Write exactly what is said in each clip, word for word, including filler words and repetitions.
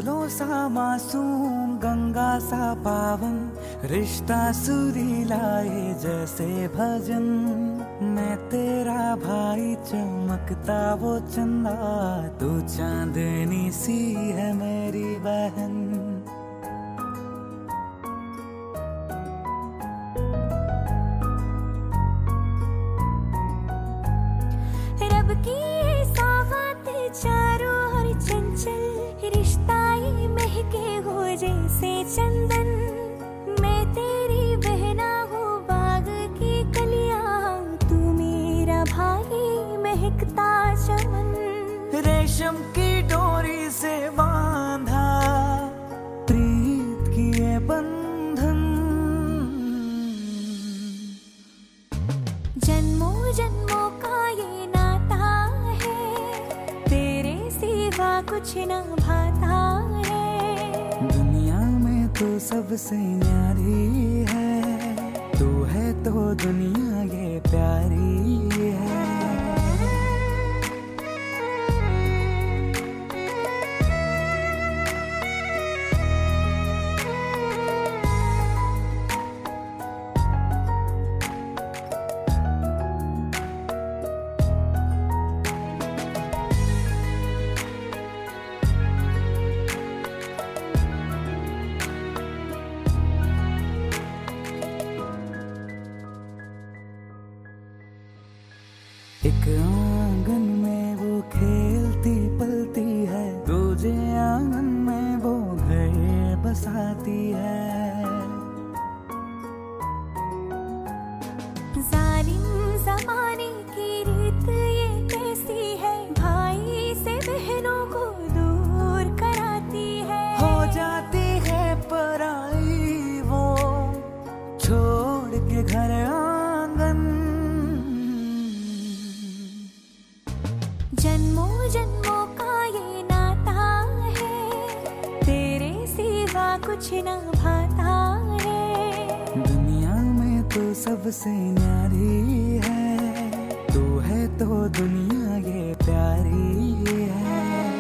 फूलों सा मासूम, गंगा सा पावन, रिश्ता सुरीलाए जैसे भजन। मैं तेरा भाई चमकता वो चंदा, तू चांदनी सी है मेरी बहन। रब की सौगात चारों ओर चंचल, रिश्ता ये महके हो जैसे चंदन। मैं तेरी बहना हूँ बाग की कलियां, तू मेरा भाई महकता चमन। रेशम की डोरी से बांधा प्रीत की ये बंधन, जन्मों जन्मों का ये नाता है, तेरे सिवा कुछ न भाता है। दुनिया में तो सबसे न्यारी है, तू है तो दुनिया ये प्यारी है। एक आंगन में वो खेलती पलती है, दूजे आंगन में वो घर बसाती है। जालिम ज़माने की रीत ये कैसी है, भाई से बहनों को दूर कराती है। हो जाती है पराई वो छोड़ के घर आंगन, जन्मों जन्मों का ये नाता है, तेरे सिवा कुछ न भाता है। दुनिया में तो सबसे न्यारी है, तू है तो दुनिया ये प्यारी है।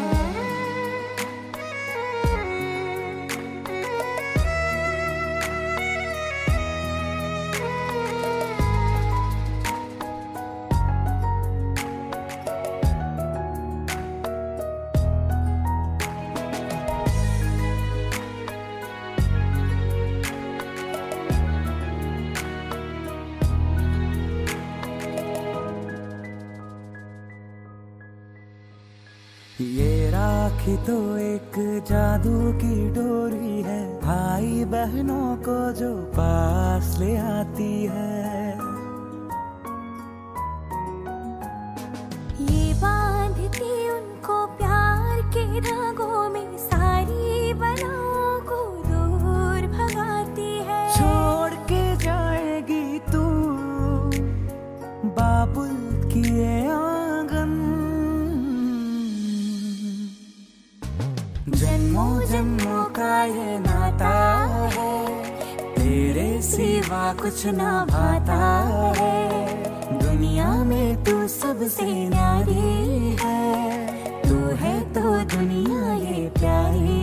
ये राखी तो एक जादू की डोरी है, भाई बहनों को जो पास ले आती है। ये बांधती उनको प्यार के धागों में, सारी बलाओं को दूर भगाती है। छोड़ के जाएगी तू बाबुल की ये आंगन, जन्मों जन्मों का ये नाता है, तेरे सिवा कुछ ना भाता है। दुनिया में तू सबसे न्यारी है, तू है तो दुनिया ये प्यारी